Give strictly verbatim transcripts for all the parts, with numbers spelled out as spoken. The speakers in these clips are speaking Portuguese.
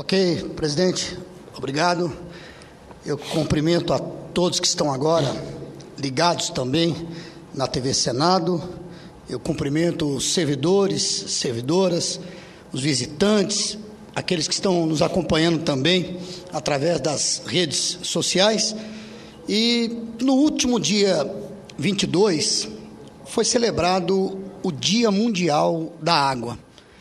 Ok, presidente, obrigado. Eu cumprimento a todos que estão agora ligados também na T V Senado. Eu cumprimento os servidores, servidoras, os visitantes, aqueles que estão nos acompanhando também através das redes sociais. E no último dia vinte e dois foi celebrado o Dia Mundial da Água,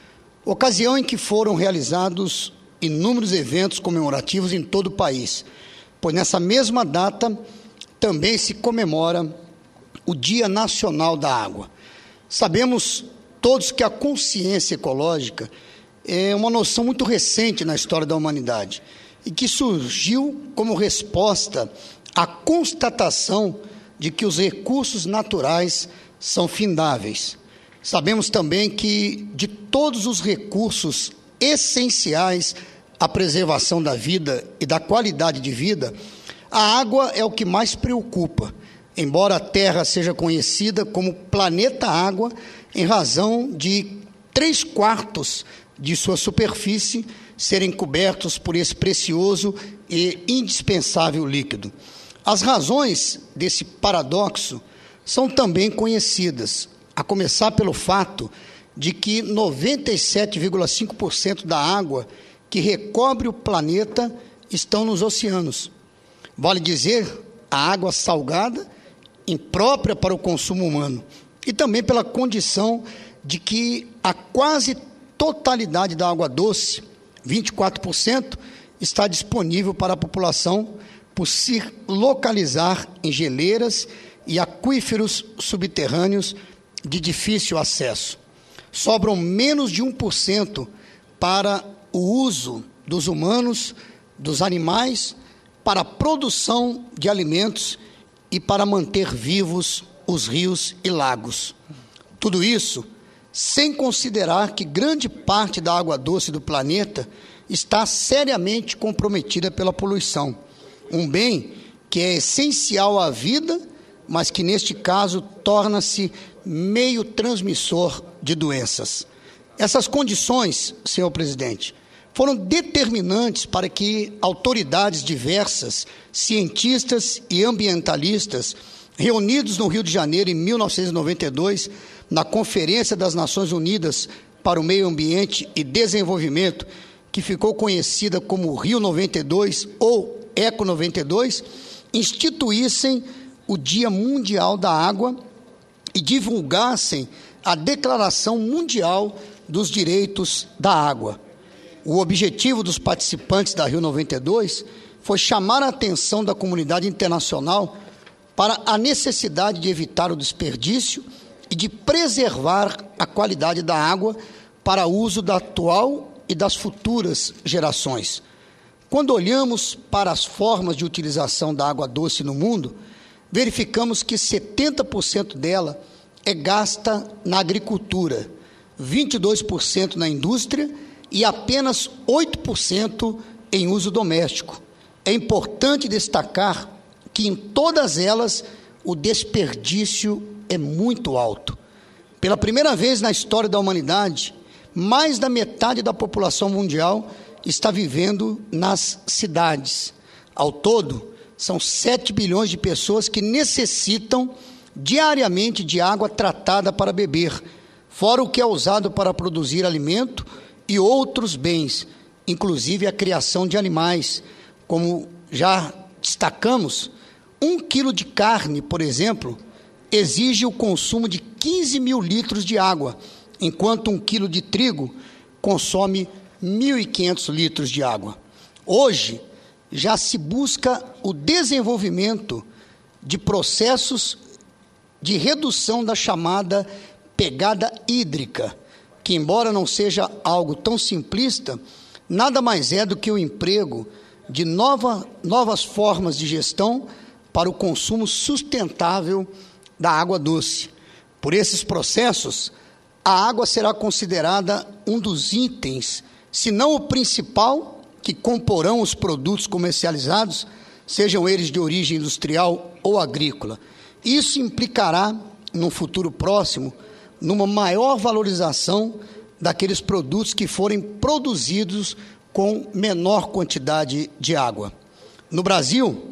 ocasião em que foram realizados inúmeros eventos comemorativos em todo o país, pois nessa mesma data também se comemora o Dia Nacional da Água. Sabemos todos que a consciência ecológica é uma noção muito recente na história da humanidade e que surgiu como resposta à constatação de que os recursos naturais são findáveis. Sabemos também que de todos os recursos essenciais à preservação da vida e da qualidade de vida, a água é o que mais preocupa, embora a Terra seja conhecida como planeta água em razão de três quartos de sua superfície serem cobertos por esse precioso e indispensável líquido. As razões desse paradoxo são também conhecidas, a começar pelo fato de que noventa e sete vírgula cinco por cento da água que recobre o planeta estão nos oceanos. Vale dizer, a água salgada, imprópria para o consumo humano, e também pela condição de que a quase totalidade da água doce, vinte e quatro por cento, está disponível para a população por se localizar em geleiras e aquíferos subterrâneos de difícil acesso. Sobram menos de um por cento para o uso dos humanos, dos animais, para a produção de alimentos e para manter vivos os rios e lagos. Tudo isso sem considerar que grande parte da água doce do planeta está seriamente comprometida pela poluição, um bem que é essencial à vida, mas que neste caso torna-se meio transmissor de doenças. Essas condições, senhor presidente, foram determinantes para que autoridades diversas, cientistas e ambientalistas, reunidos no Rio de Janeiro em mil novecentos e noventa e dois, na Conferência das Nações Unidas para o Meio Ambiente e Desenvolvimento, que ficou conhecida como Rio noventa e dois ou Eco noventa e dois, instituíssem o Dia Mundial da Água e divulgassem a Declaração Mundial dos Direitos da Água. O objetivo dos participantes da Rio noventa e dois foi chamar a atenção da comunidade internacional para a necessidade de evitar o desperdício e de preservar a qualidade da água para uso da atual e das futuras gerações. Quando olhamos para as formas de utilização da água doce no mundo, verificamos que setenta por cento dela é gasta na agricultura, vinte e dois por cento na indústria e apenas oito por cento em uso doméstico. É importante destacar que em todas elas o desperdício é muito alto. Pela primeira vez na história da humanidade, mais da metade da população mundial está vivendo nas cidades. Ao todo, são sete bilhões de pessoas que necessitam diariamente de água tratada para beber, fora o que é usado para produzir alimento e outros bens, inclusive a criação de animais. Como já destacamos, um quilo de carne, por exemplo, exige o consumo de quinze mil litros de água, enquanto um quilo de trigo consome mil e quinhentos litros de água. Hoje, já se busca o desenvolvimento de processos de redução da chamada pegada hídrica, que, embora não seja algo tão simplista, nada mais é do que o emprego de nova, novas formas de gestão para o consumo sustentável da água doce. Por esses processos, a água será considerada um dos itens, se não o principal, que comporão os produtos comercializados, sejam eles de origem industrial ou agrícola. Isso implicará, num futuro próximo, numa maior valorização daqueles produtos que forem produzidos com menor quantidade de água. No Brasil,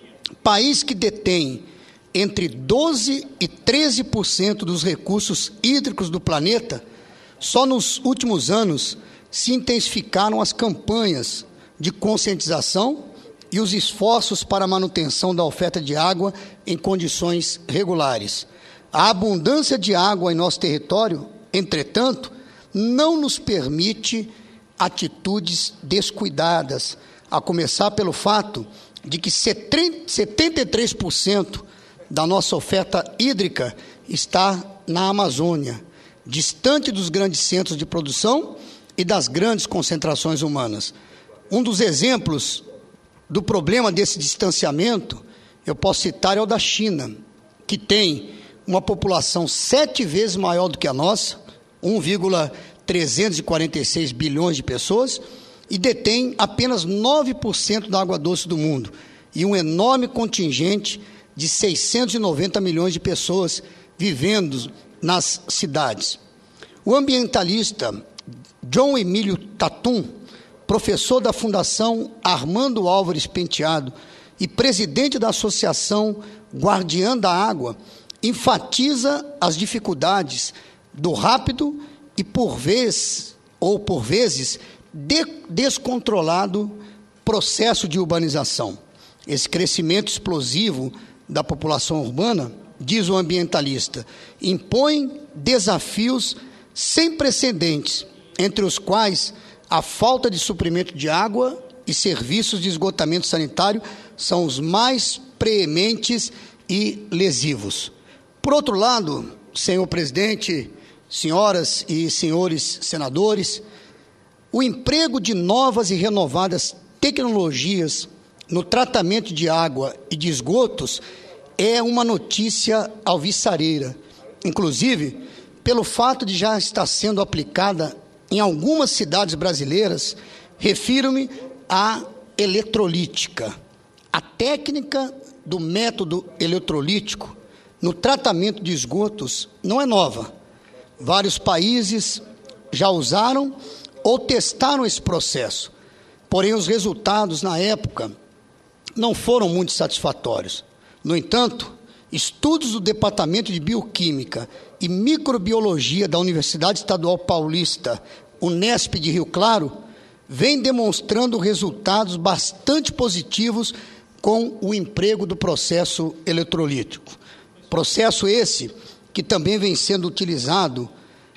país que detém entre doze e treze por cento dos recursos hídricos do planeta, só nos últimos anos se intensificaram as campanhas de conscientização e os esforços para a manutenção da oferta de água em condições regulares. A abundância de água em nosso território, entretanto, não nos permite atitudes descuidadas, a começar pelo fato de que setenta e três por cento da nossa oferta hídrica está na Amazônia, distante dos grandes centros de produção e das grandes concentrações humanas. Um dos exemplos do problema desse distanciamento, eu posso citar, é o da China, que tem uma população sete vezes maior do que a nossa, um vírgula trezentos e quarenta e seis bilhões de pessoas, e detém apenas nove por cento da água doce do mundo, e um enorme contingente de seiscentos e noventa milhões de pessoas vivendo nas cidades. O ambientalista John Emílio Tatum, professor da Fundação Armando Álvares Penteado e presidente da Associação Guardiã da Água, enfatiza as dificuldades do rápido e, por vez, ou por vezes, de, descontrolado processo de urbanização. Esse crescimento explosivo da população urbana, diz o ambientalista, impõe desafios sem precedentes, entre os quais a falta de suprimento de água e serviços de esgotamento sanitário são os mais preementes e lesivos. Por outro lado, senhor presidente, senhoras e senhores senadores, o emprego de novas e renovadas tecnologias no tratamento de água e de esgotos é uma notícia alvissareira, inclusive pelo fato de já estar sendo aplicada em algumas cidades brasileiras. Refiro-me à eletrolítica. A técnica do método eletrolítico no tratamento de esgotos não é nova. Vários países já usaram ou testaram esse processo, porém os resultados na época não foram muito satisfatórios. No entanto, estudos do Departamento de Bioquímica e Microbiologia da Universidade Estadual Paulista, Unesp de Rio Claro, vêm demonstrando resultados bastante positivos com o emprego do processo eletrolítico. Processo esse que também vem sendo utilizado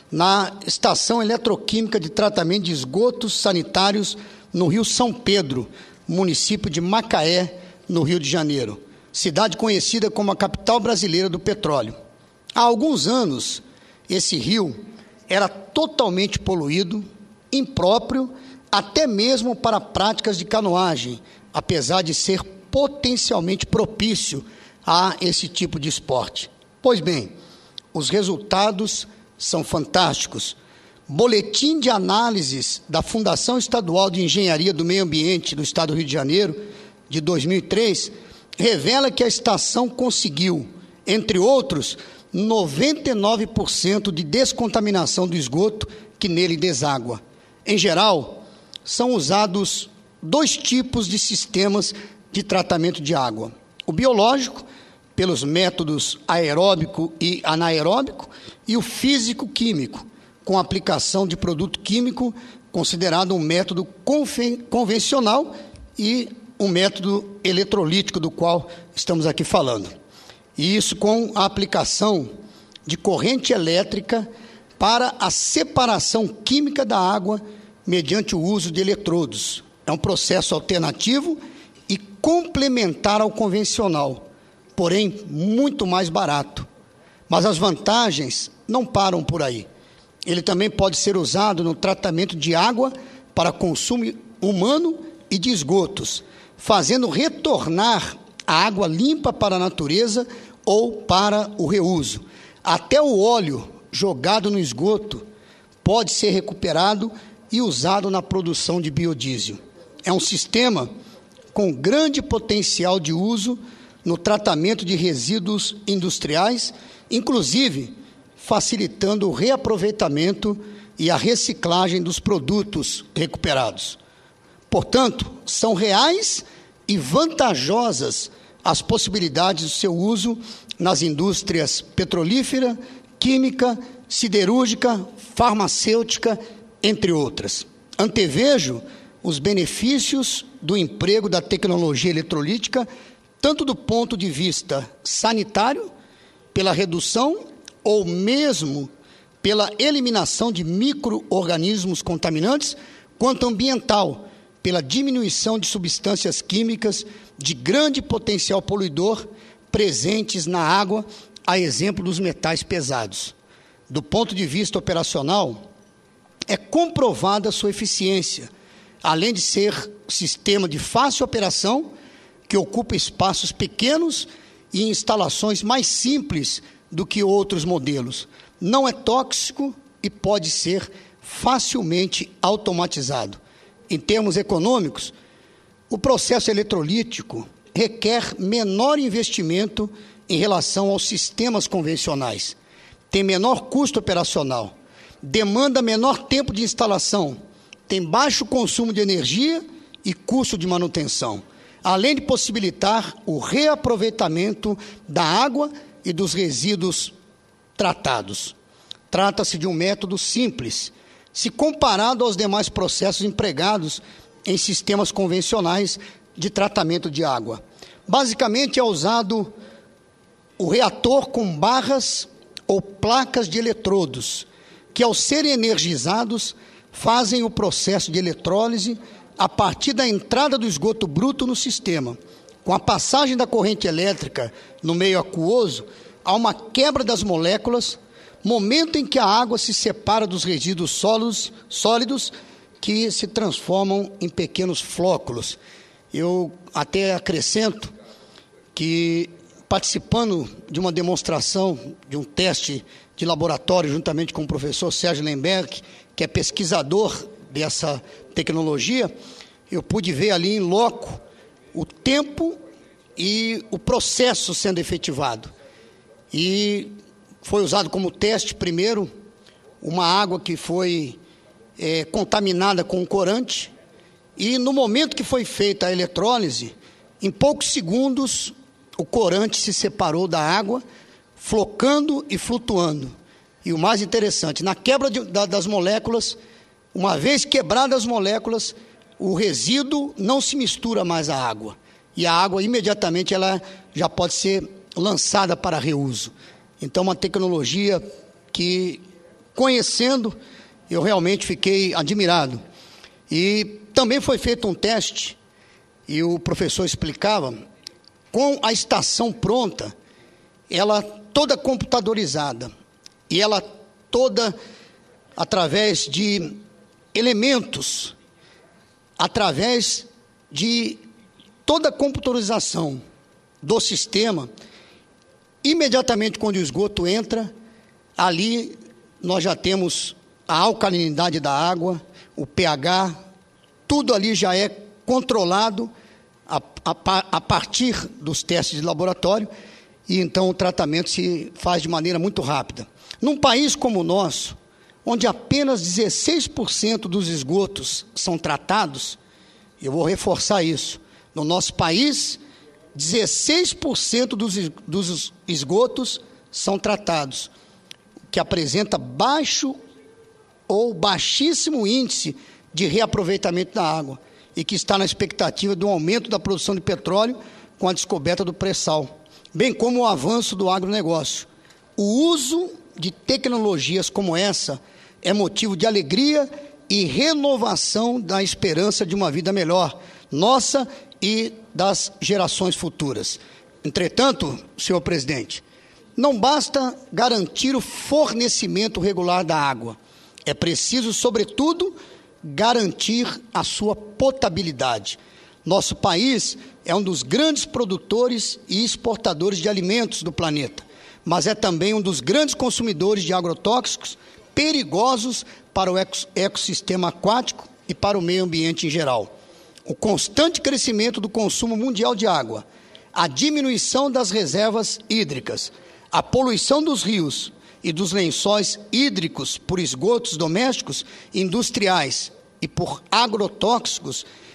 na Estação Eletroquímica de Tratamento de Esgotos Sanitários no Rio São Pedro, município de Macaé, no Rio de Janeiro, cidade conhecida como a capital brasileira do petróleo. Há alguns anos, esse rio era totalmente poluído, impróprio, até mesmo para práticas de canoagem, apesar de ser potencialmente propício a esse tipo de esporte. Pois bem, os resultados são fantásticos. Boletim de análises da Fundação Estadual de Engenharia do Meio Ambiente do Estado do Rio de Janeiro, de dois mil e três, revela que a estação conseguiu, entre outros, noventa e nove por cento de descontaminação do esgoto que nele deságua. Em geral, são usados dois tipos de sistemas de tratamento de água. O biológico, pelos métodos aeróbico e anaeróbico, e o físico-químico, com aplicação de produto químico, considerado um método convencional, e um método eletrolítico, do qual estamos aqui falando. E isso com a aplicação de corrente elétrica para a separação química da água mediante o uso de eletrodos. É um processo alternativo e complementar ao convencional, porém muito mais barato. Mas as vantagens não param por aí. Ele também pode ser usado no tratamento de água para consumo humano e de esgotos, fazendo retornar a água limpa para a natureza ou para o reuso. Até o óleo jogado no esgoto pode ser recuperado e usado na produção de biodiesel. É um sistema com grande potencial de uso no tratamento de resíduos industriais, inclusive facilitando o reaproveitamento e a reciclagem dos produtos recuperados. Portanto, são reais e vantajosas as possibilidades do seu uso nas indústrias petrolífera, química, siderúrgica, farmacêutica, entre outras. Antevejo os benefícios do emprego da tecnologia eletrolítica, tanto do ponto de vista sanitário, pela redução ou mesmo pela eliminação de micro-organismos contaminantes, quanto ambiental, pela diminuição de substâncias químicas de grande potencial poluidor presentes na água, a exemplo dos metais pesados. Do ponto de vista operacional, é comprovada a sua eficiência, além de ser sistema de fácil operação, que ocupa espaços pequenos e instalações mais simples do que outros modelos. Não é tóxico e pode ser facilmente automatizado. Em termos econômicos, o processo eletrolítico requer menor investimento em relação aos sistemas convencionais, tem menor custo operacional, demanda menor tempo de instalação, tem baixo consumo de energia e custo de manutenção, além de possibilitar o reaproveitamento da água e dos resíduos tratados. Trata-se de um método simples, se comparado aos demais processos empregados em sistemas convencionais de tratamento de água. Basicamente é usado o reator com barras ou placas de eletrodos, que ao serem energizados, fazem o processo de eletrólise a partir da entrada do esgoto bruto no sistema. Com a passagem da corrente elétrica no meio aquoso, há uma quebra das moléculas, momento em que a água se separa dos resíduos sólidos, sólidos que se transformam em pequenos flóculos. Eu até acrescento que, participando de uma demonstração, de um teste de laboratório, juntamente com o professor Sérgio Lemberg, que é pesquisador dessa tecnologia, eu pude ver ali em loco o tempo e o processo sendo efetivado. E foi usado como teste, primeiro, uma água que foi é, contaminada com um corante, e no momento que foi feita a eletrólise, em poucos segundos, o corante se separou da água, flocando e flutuando. E o mais interessante, na quebra de, da, das moléculas, uma vez quebradas as moléculas, o resíduo não se mistura mais à água. E a água, imediatamente, ela já pode ser lançada para reuso. Então, uma tecnologia que, conhecendo, eu realmente fiquei admirado. E também foi feito um teste, e o professor explicava, com a estação pronta, ela toda computadorizada, e ela toda através de elementos, através de toda a computadorização do sistema. Imediatamente quando o esgoto entra, ali nós já temos a alcalinidade da água, o pH, tudo ali já é controlado a, a, a partir dos testes de laboratório, e então o tratamento se faz de maneira muito rápida. Num país como o nosso, onde apenas dezesseis por cento dos esgotos são tratados, eu vou reforçar isso, no nosso país, dezesseis por cento dos, dos esgotos são tratados, que apresenta baixo ou baixíssimo índice de reaproveitamento da água e que está na expectativa do aumento da produção de petróleo com a descoberta do pré-sal, bem como o avanço do agronegócio. O uso de tecnologias como essa é motivo de alegria e renovação da esperança de uma vida melhor, nossa e das gerações futuras. Entretanto, senhor presidente, não basta garantir o fornecimento regular da água. É preciso, sobretudo, garantir a sua potabilidade. Nosso país é um dos grandes produtores e exportadores de alimentos do planeta, mas é também um dos grandes consumidores de agrotóxicos perigosos para o ecossistema aquático e para o meio ambiente em geral. O constante crescimento do consumo mundial de água, a diminuição das reservas hídricas, a poluição dos rios e dos lençóis hídricos por esgotos domésticos e industriais e por agrotóxicos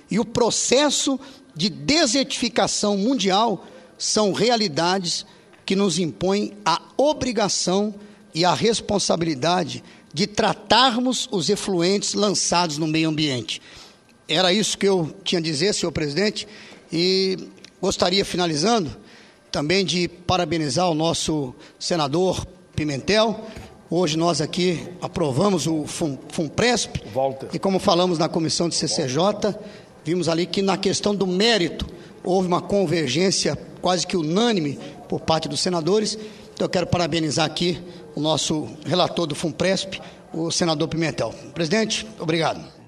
e o processo de desertificação mundial são realidades que nos impõem a obrigação e a responsabilidade de tratarmos os efluentes lançados no meio ambiente. Era isso que eu tinha a dizer, senhor presidente, e gostaria, finalizando, também de parabenizar o nosso senador Pimentel. Hoje nós aqui aprovamos o FUNPRESP, Walter. E como falamos na comissão de C C J, vimos ali que na questão do mérito houve uma convergência quase que unânime por parte dos senadores. Então eu quero parabenizar aqui o nosso relator do FUNPRESP, o senador Pimentel. Presidente, obrigado.